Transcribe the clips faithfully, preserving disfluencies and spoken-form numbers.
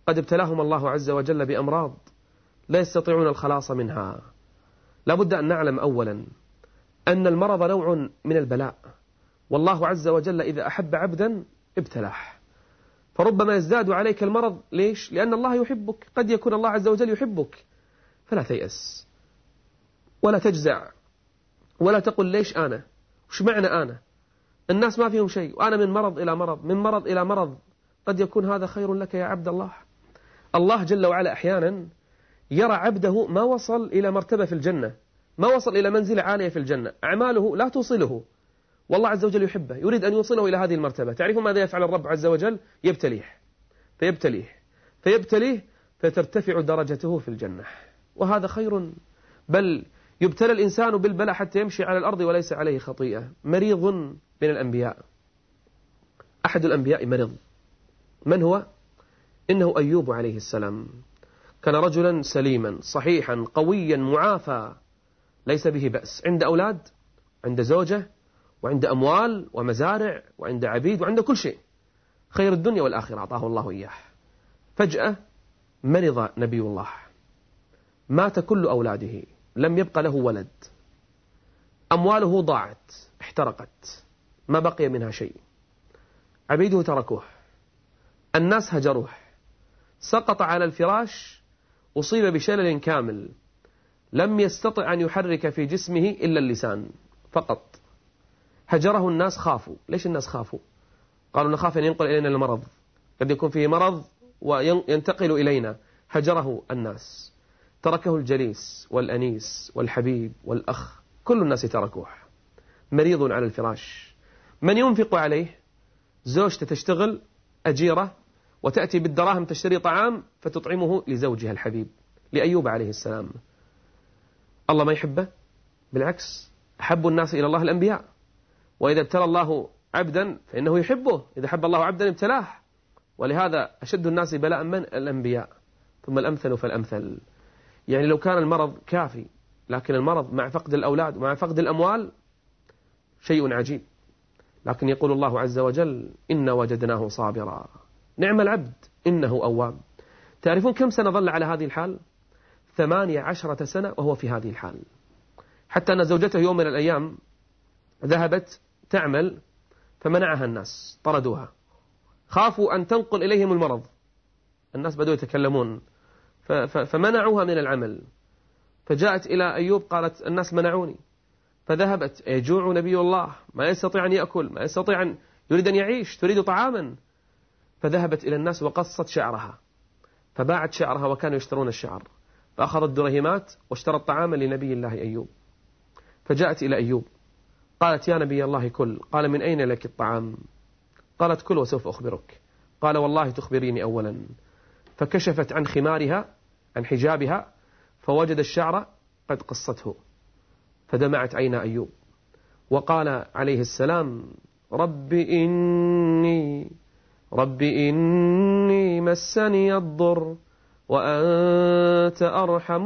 قد ابتلاهم الله عز وجل بأمراض لا يستطيعون الخلاص منها. لا بد أن نعلم أولا أن المرض نوع من البلاء، والله عز وجل إذا أحب عبدا ابتلاه، فربما يزداد عليك المرض. ليش؟ لأن الله يحبك، قد يكون الله عز وجل يحبك. فلا تيأس ولا تجزع ولا تقل ليش أنا، وش معنى أنا، الناس ما فيهم شيء وأنا من مرض إلى مرض، من مرض إلى مرض. قد يكون هذا خير لك يا عبد الله. الله جل وعلا أحيانا يرى عبده ما وصل إلى مرتبة في الجنة، ما وصل إلى منزلة عالية في الجنة، أعماله لا توصله، والله عز وجل يحبه، يريد أن يوصله إلى هذه المرتبة. تعرفون ماذا يفعل الرب عز وجل؟ يبتليه فيبتليه فيبتليه فترتفع درجته في الجنة، وهذا خير. بل يبتلى الإنسان بالبلاء حتى يمشي على الأرض وليس عليه خطيئة. مريض من الأنبياء، أحد الأنبياء مرض. من هو؟ إنه أيوب عليه السلام. كان رجلا سليما صحيحا قويا معافى، ليس به بأس، عند أولاد، عند زوجة، وعند أموال ومزارع وعند عبيد وعند كل شيء، خير الدنيا والآخرة أعطاه الله إياه. فجأة مرض نبي الله، مات كل أولاده، لم يبقى له ولد، أمواله ضاعت احترقت، ما بقي منها شيء، عبيده تركوه، الناس هجروه، سقط على الفراش، أصيب بشلل كامل، لم يستطع أن يحرك في جسمه إلا اللسان فقط. هجره الناس، خافوا. ليش الناس خافوا؟ قالوا نخاف أن ينقل إلينا المرض، قد يكون فيه مرض وينتقل إلينا. هجره الناس، تركه الجليس والأنيس والحبيب والأخ، كل الناس تركوه، مريض على الفراش. من ينفق عليه؟ زوجته تشتغل أجيرة وتأتي بالدراهم تشتري طعام فتطعمه لزوجها الحبيب، لأيوب عليه السلام. الله ما يحبه؟ بالعكس، أحب الناس إلى الله الأنبياء، وإذا ابتلى الله عبدا فإنه يحبه، إذا حب الله عبدا ابتلاه. ولهذا أشد الناس بلاء من؟ الأنبياء، ثم الأمثل فالأمثل. يعني لو كان المرض كافي، لكن المرض مع فقد الأولاد ومع فقد الأموال شيء عجيب. لكن يقول الله عز وجل إنا وجدناه صابرا نعم العبد إنه أواب. تعرفون كم سنة ظل على هذه الحال؟ ثمانية عشرة سنة وهو في هذه الحال، حتى أن زوجته يوم من الأيام ذهبت تعمل فمنعها الناس، طردوها، خافوا أن تنقل إليهم المرض. الناس بدأوا يتكلمون فمنعوها من العمل، فجاءت إلى أيوب قالت الناس منعوني، فذهبت. يجوع نبي الله، ما يستطيع أن يأكل، ما يستطيع أن يريد أن يعيش، تريد طعاما. فذهبت إلى الناس وقصت شعرها، فباعت شعرها وكانوا يشترون الشعر، فأخذت درهمات واشترت طعاما لنبي الله أيوب. فجاءت إلى أيوب قالت يا نبي الله كل. قال من أين لك الطعام؟ قالت كل وسوف أخبرك. قال والله تخبريني أولا. فكشفت عن خمارها، عن حجابها، فوجد الشعر قد قصته، فدمعت عين أيوب، وقال عليه السلام رب إني رب إني مسني الضر وأنت أرحم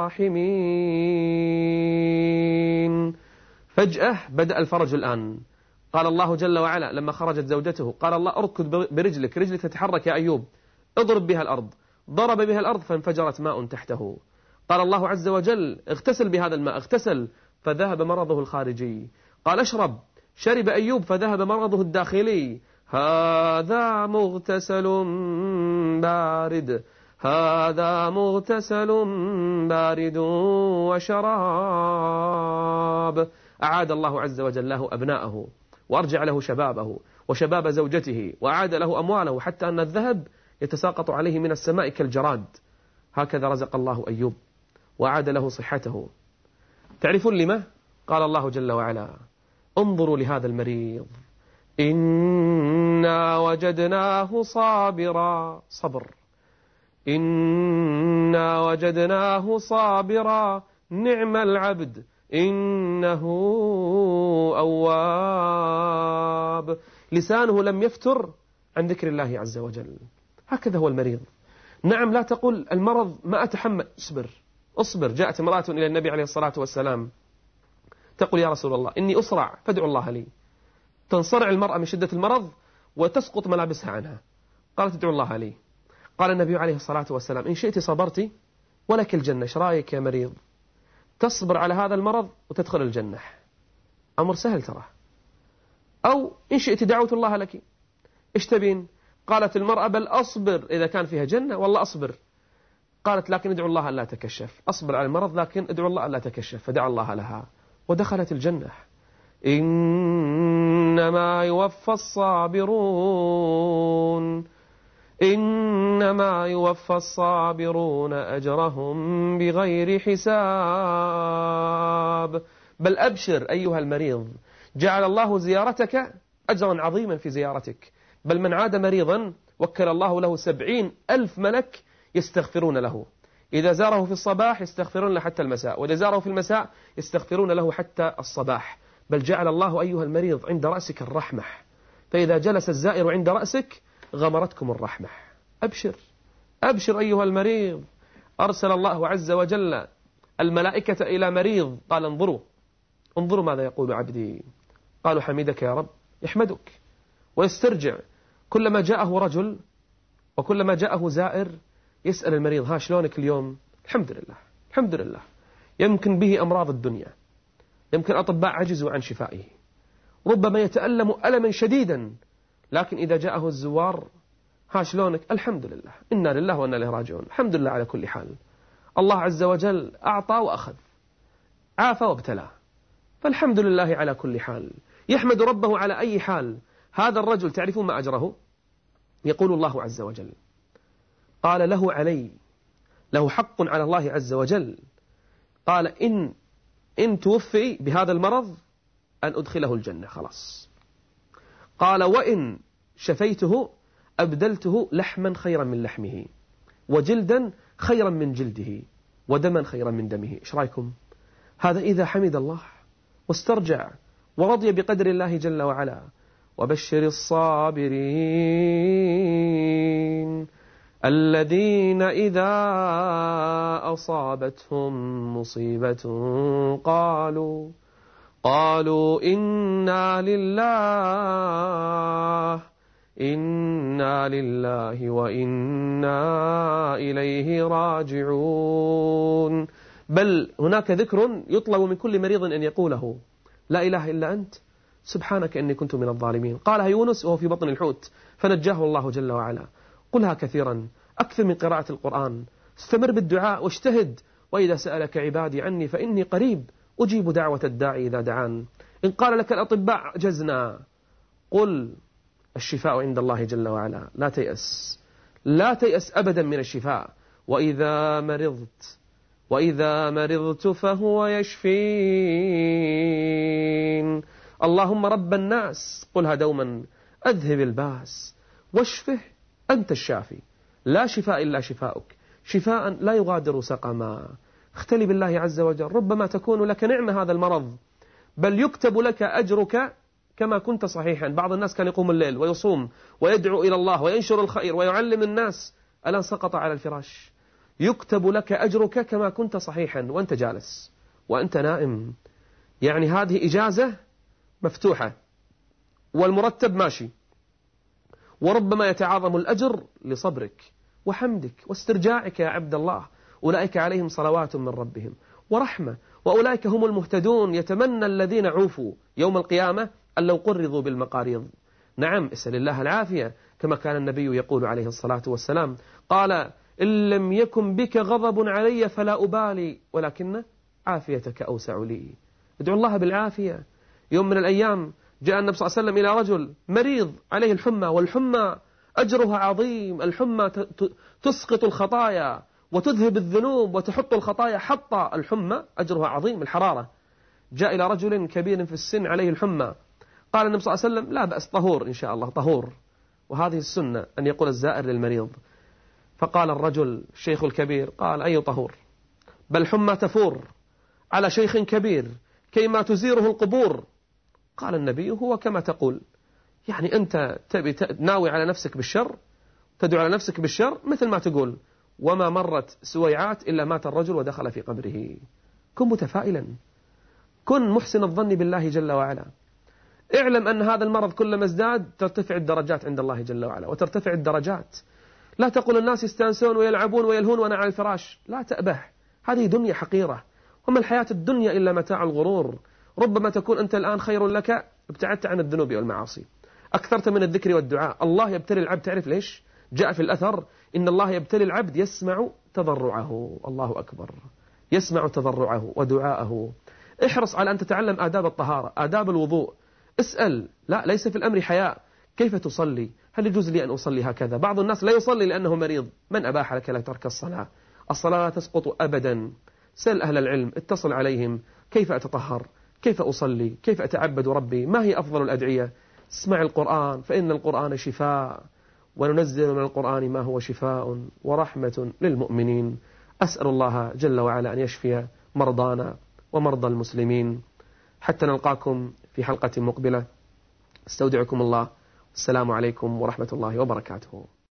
الراحمين. فجأة بدأ الفرج الآن. قال الله جل وعلا لما خرجت زوجته، قال الله اركض برجلك، رجلك تتحرك يا أيوب، اضرب بها الأرض. ضرب بها الأرض فانفجرت ماء تحته. قال الله عز وجل اغتسل بهذا الماء، اغتسل فذهب مرضه الخارجي. قال اشرب، شرب أيوب فذهب مرضه الداخلي. هذا مغتسل بارد هذا مغتسل بارد وشراب. أعاد الله عز وجل له أبناءه، وأرجع له شبابه وشباب زوجته، وأعاد له أمواله، حتى أن الذهب يتساقط عليه من السماء كالجراد. هكذا رزق الله أيوب وأعاد له صحته. تعرفون لما؟ قال الله جل وعلا انظروا لهذا المريض إنا وجدناه صابرا، صبر، إنا وجدناه صابرا نعم العبد إنه أواب. لسانه لم يفتر عن ذكر الله عز وجل. هكذا هو المريض. نعم، لا تقول المرض ما أتحمل، اصبر اصبر. جاءت امرأة إلى النبي عليه الصلاة والسلام تقول يا رسول الله إني أسرع فادعو الله لي. تنصرع المرأة من شدة المرض وتسقط ملابسها عنها. قالت ادعو الله لي. قال النبي عليه الصلاة والسلام: إن شئت صبرت ولك الجنة. إيش رأيك يا مريض؟ تصبر على هذا المرض وتدخل الجنة، أمر سهل ترى. أو إن شئت دعوت الله لك. إيش تبين؟ قالت المرأة: بل أصبر إذا كان فيها جنة، والله أصبر. قالت: لكن ادعو الله ألا تكشف. أصبر على المرض لكن ادعو الله ألا تكشف. فدعا الله لها ودخلت الجنة. إنما يوفى الصابرون إنما يوفى الصابرون أجرهم بغير حساب. بل أبشر أيها المريض، جعل الله زيارتك أجرا عظيما في زيارتك. بل من عاد مريضا وكل الله له سبعين ألف ملك يستغفرون له. إذا زاره في الصباح يستغفرون له حتى المساء، وإذا زاره في المساء يستغفرون له حتى الصباح. بل جعل الله أيها المريض عند رأسك الرحمة، فإذا جلس الزائر عند رأسك غمرتكم الرحمة. أبشر أبشر أيها المريض. أرسل الله عز وجل الملائكة إلى مريض، قال: انظروا انظروا ماذا يقول عبدي. قالوا: حمدك يا رب. يحمدك ويسترجع. كلما جاءه رجل وكلما جاءه زائر يسأل المريض: ها شلونك اليوم؟ الحمد لله الحمد لله. يمكن به أمراض الدنيا، يمكن أطباء عجزوا عن شفائه، ربما يتألم ألما شديدا، لكن إذا جاءه الزوار: ها شلونك؟ الحمد لله، إنا لله وإنا إليه راجعون. الحمد لله على كل حال. الله عز وجل أعطى وأخذ، عافى وابتلى، فالحمد لله على كل حال. يحمد ربه على أي حال. هذا الرجل تعرفون ما أجره؟ يقول الله عز وجل: قال: له علي له حق على الله عز وجل. قال: إن إن توفي بهذا المرض أن أدخله الجنة، خلاص. قال: وإن شفيته أبدلته لحما خيرا من لحمه، وجلدا خيرا من جلده، ودما خيرا من دمه. إيش رأيكم؟ هذا إذا حمد الله واسترجع ورضي بقدر الله جل وعلا. وبشر الصابرين الذين إذا أصابتهم مصيبة قالوا قالوا إنا لله إنا لله وإنا إليه راجعون. بل هناك ذكر يطلب من كل مريض أن يقوله: لا إله إلا أنت سبحانك إني كنت من الظالمين. قالها يونس وهو في بطن الحوت فنجاه الله جل وعلا. قلها كثيرا، أكثر من قراءة القرآن، استمر بالدعاء واجتهد. وإذا سألك عبادي عني فإني قريب أجيب دعوة الداعي إذا دعان. إن قال لك الأطباء عجزنا، قل الشفاء عند الله جل وعلا. لا تيأس لا تيأس أبدا من الشفاء. وإذا مرضت وإذا مرضت فهو يشفين. اللهم رب الناس، قلها دوما، أذهب الباس واشفه أنت الشافي، لا شفاء إلا شفاؤك، شفاء لا يغادر سقما. اختلي بالله عز وجل، ربما تكون لك نعمة هذا المرض، بل يكتب لك أجرك كما كنت صحيحا. بعض الناس كان يقوم الليل ويصوم ويدعو إلى الله وينشر الخير ويعلم الناس، الآن سقط على الفراش. يكتب لك أجرك كما كنت صحيحا وأنت جالس وأنت نائم. يعني هذه إجازة مفتوحة والمرتب ماشي، وربما يتعاظم الأجر لصبرك وحمدك واسترجاعك يا عبد الله. أولئك عليهم صلوات من ربهم ورحمة وأولئك هم المهتدون. يتمنى الذين عوفوا يوم القيامة أن لو قرضوا بالمقاريض. نعم، اسأل الله العافية، كما كان النبي يقول عليه الصلاة والسلام، قال: إن لم يكن بك غضب علي فلا أبالي، ولكن عافيتك أوسع لي. ادعو الله بالعافية. يوم من الأيام جاء النبي صلى الله عليه وسلم إلى رجل مريض عليه الحمى، والحمى أجرها عظيم. الحمى تسقط الخطايا وتذهب الذنوب وتحط الخطايا حطا. الحمى أجرها عظيم، الحرارة. جاء إلى رجل كبير في السن عليه الحمى، قال النبي صلى الله عليه وسلم: لا بأس، طهور إن شاء الله، طهور. وهذه السنة أن يقول الزائر للمريض. فقال الرجل الشيخ الكبير: قال: أي طهور؟ بل حمى تفور على شيخ كبير كيما تزيره القبور. قال النبي: هو كما تقول. يعني أنت تبي ناوي على نفسك بالشر، تدعو على نفسك بالشر، مثل ما تقول: وما مرت سويعات إلا مات الرجل ودخل في قبره. كن متفائلا، كن محسن الظن بالله جل وعلا. اعلم أن هذا المرض كلما ازداد ترتفع الدرجات عند الله جل وعلا، وترتفع الدرجات. لا تقل الناس يستانسون ويلعبون ويلهون وأنا على الفراش. لا تأبح، هذه دنيا حقيرة، وما الحياة الدنيا إلا متاع الغرور. ربما تكون أنت الآن خير لك ابتعدت عن الذنوب والمعاصي، أكثرت من الذكر والدعاء. الله يبتلي العبد، تعرف ليش؟ جاء في الأثر إن الله يبتلي العبد يسمع تضرعه. الله أكبر، يسمع تضرعه ودعاءه. احرص على أن تتعلم آداب الطهارة، آداب الوضوء. اسأل، لا ليس في الأمر حياء. كيف تصلي؟ هل يجوز لي أن أصلي هكذا؟ بعض الناس لا يصلي لأنه مريض. من أباح لك لا ترك الصلاة؟ الصلاة لا تسقط أبدا. سل أهل العلم، اتصل عليهم، كيف أتطهر؟ كيف أصلي؟ كيف أتعبد ربي؟ ما هي أفضل الأدعية؟ اسمع القرآن، فإن القرآن شفاء، وننزل من القرآن ما هو شفاء ورحمة للمؤمنين. أسأل الله جل وعلا أن يشفي مرضانا ومرضى المسلمين. حتى نلقاكم في حلقة مقبلة، استودعكم الله. السلام عليكم ورحمة الله وبركاته.